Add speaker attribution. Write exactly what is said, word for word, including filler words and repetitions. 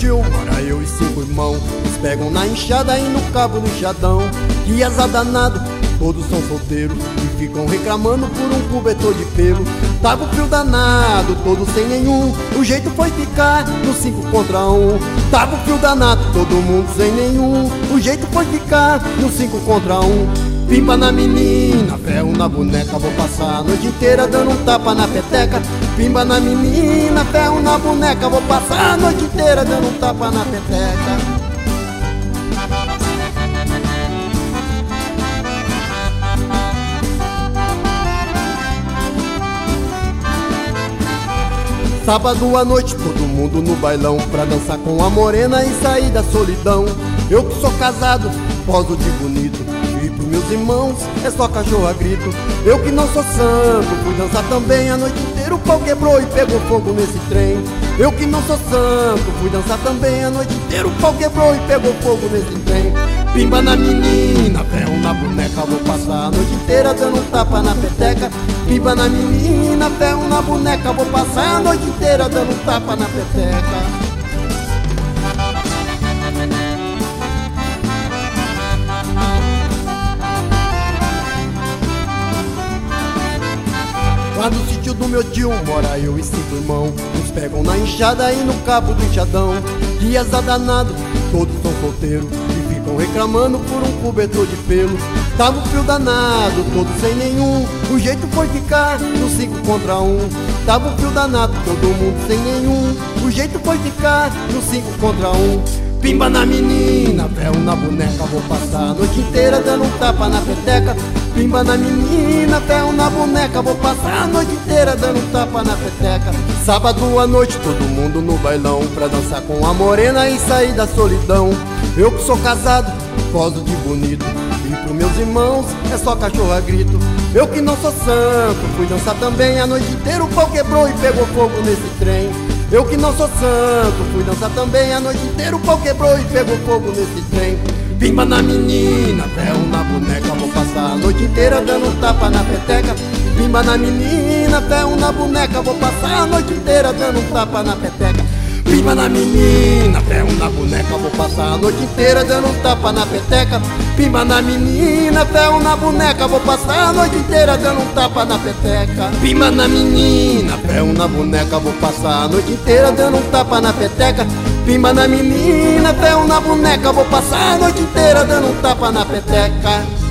Speaker 1: tio mora eu e cinco irmãos. Eles pegam na enxada e no cabo do enxadão. Que azar danado, todos são solteiros e ficam reclamando por um cobertor de pelo. Tava o frio danado, todos sem nenhum. O jeito foi ficar no cinco contra um. Tava o frio danado, todo mundo sem nenhum. O jeito foi ficar no cinco contra um. Pimba na menina, ferro na boneca, vou passar a noite inteira dando um tapa na peteca. Pimba na menina, ferro na boneca, vou passar a noite inteira dando um tapa na peteca. Sábado à noite, todo mundo no bailão, pra dançar com a morena e sair da solidão. Eu que sou casado, poso de bonito, e pros meus irmãos é só cachorro a grito. Eu que não sou santo, fui dançar também a noite inteira, o pau quebrou e pegou fogo nesse trem. Eu que não sou santo, fui dançar também a noite inteira, o pau quebrou e pegou fogo nesse trem. Pimba na menina, ferro na boneca, vou passar a noite inteira dando um tapa na peteca. Pimba na menina, ferro na boneca, vou passar a noite inteira dando um tapa na peteca. Lá no sítio do meu tio mora eu e cinco irmãos. Uns pegam na enxada e no cabo do enxadão. Que azar danado, todos são solteiros e ficam reclamando por um cobertor de pelo. Tava o frio danado, todos sem nenhum. O jeito foi ficar no cinco contra um. Tava o frio danado, todo mundo sem nenhum. O jeito foi ficar no cinco contra um. Pimba na menina, ferro na boneca, vou passar a noite inteira dando um tapa na peteca. Pimba na menina, ferro na boneca, vou passar a noite inteira dando um tapa na peteca. Sábado à noite, todo mundo no bailão, pra dançar com a morena e sair da solidão. Eu que sou casado, poso de bonito, e pros meus irmãos é só cachorro a grito. Eu que não sou santo, fui dançar também a noite inteira, o pau quebrou e pegou fogo nesse trem. Eu que não sou santo, fui dançar também a noite inteira, o pau quebrou e pegou fogo nesse trem. Pimba na menina, ferro na boneca, vou passar a noite inteira dando um tapa na peteca. Pimba na menina, ferro na boneca, vou passar a noite inteira dando um tapa na peteca. Pimba na menina, ferro na boneca, vou passar a noite inteira dando um tapa na peteca. Pimba na menina, ferro na boneca, vou passar a noite inteira dando um tapa na peteca. Pimba na menina, ferro na boneca, vou passar a noite inteira dando um tapa na peteca. Pimba na menina, ferro na boneca, vou passar a noite inteira dando um tapa na peteca.